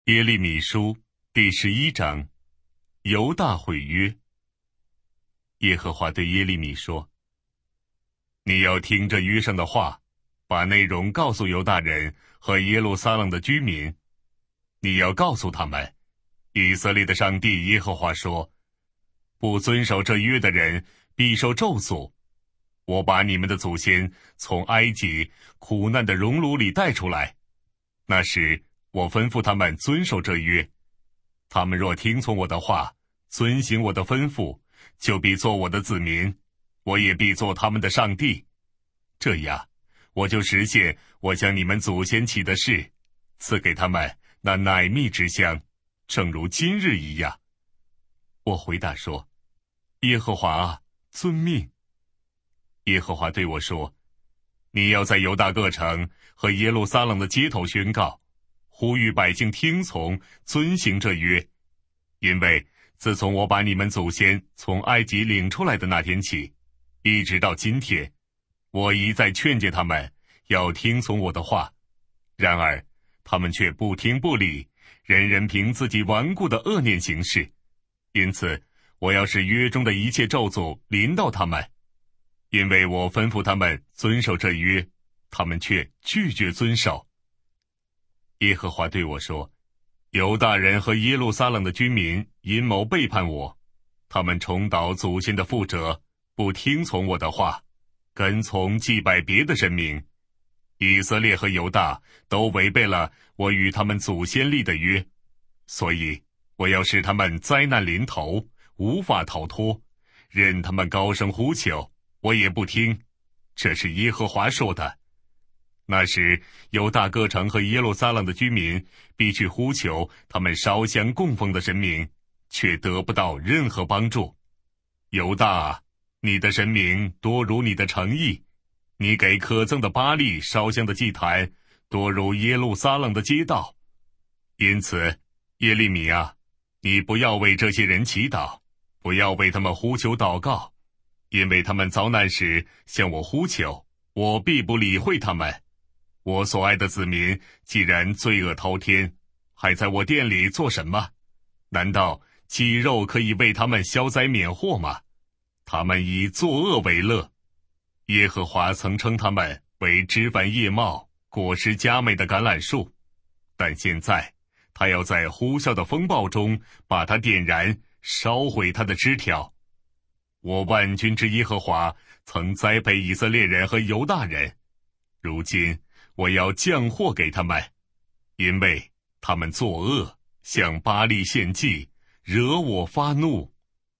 耶利米书第11章，犹大毁约。耶和华对耶利米说：你要听这约上的话，把内容告诉犹大人和耶路撒冷的居民。你要告诉他们，以色列的上帝耶和华说，不遵守这约的人必受咒诅。我把你们的祖先从埃及苦难的熔炉里带出来，那时我吩咐他们遵守这约，他们若听从我的话，遵行我的吩咐，就必做我的子民，我也必做他们的上帝。这样，我就实现我向你们祖先起的誓，赐给他们那乃密之乡，正如今日一样。我回答说：耶和华啊，遵命。耶和华对我说：你要在犹大各城和耶路撒冷的街头宣告，呼吁百姓听从遵行这约，因为自从我把你们祖先从埃及领出来的那天起，一直到今天，我一再劝诫他们要听从我的话，然而他们却不听不理，人人凭自己顽固的恶念行事。因此我要使约中的一切咒诅临到他们，因为我吩咐他们遵守这约，他们却拒绝遵守。耶和华对我说：犹大人和耶路撒冷的居民阴谋背叛我，他们重蹈祖先的覆辙，不听从我的话，跟从祭拜别的神明。以色列和犹大都违背了我与他们祖先立的约，所以我要使他们灾难临头，无法逃脱，任他们高声呼求，我也不听。这是耶和华说的。那时犹大各城和耶路撒冷的居民必去呼求他们烧香供奉的神明，却得不到任何帮助。犹大啊，你的神明多如你的诚意，你给可憎的巴力烧香的祭坛多如耶路撒冷的街道。因此耶利米啊，你不要为这些人祈祷，不要为他们呼求祷告，因为他们遭难时向我呼求，我必不理会他们。我所爱的子民既然罪恶滔天，还在我殿里做什么？难道鸡肉可以为他们消灾免祸吗？他们以作恶为乐。耶和华曾称他们为枝繁叶茂、果实佳美的橄榄树，但现在他要在呼啸的风暴中把它点燃，烧毁它的枝条。我万军之耶和华曾栽培以色列人和犹大人，如今我要降祸给他们，因为他们作恶，向巴力献祭，惹我发怒。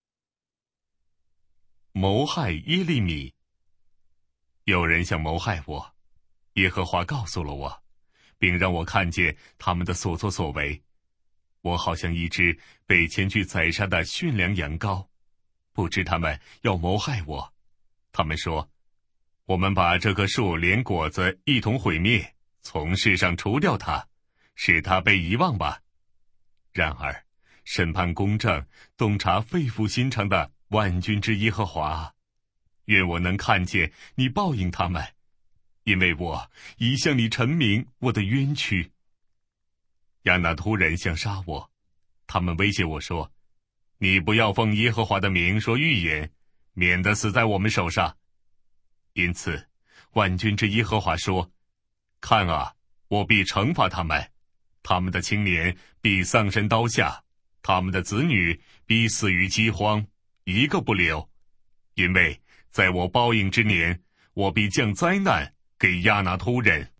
谋害耶利米。有人想谋害我，耶和华告诉了我，并让我看见他们的所作所为。我好像一只被牵去宰杀的驯良羊羔，不知他们要谋害我。他们说，我们把这棵树连果子一同毁灭，从世上除掉它，使它被遗忘吧。然而审判公正、洞察肺腑心肠的万军之耶和华，愿我能看见你报应他们，因为我已向你陈明我的冤屈。亚那突人想杀我，他们威胁我说，你不要奉耶和华的名说预言，免得死在我们手上。因此万军之耶和华说，看啊，我必惩罚他们，他们的青年必丧身刀下，他们的子女必死于饥荒，一个不留。因为在我报应之年，我必降灾难给亚那突人。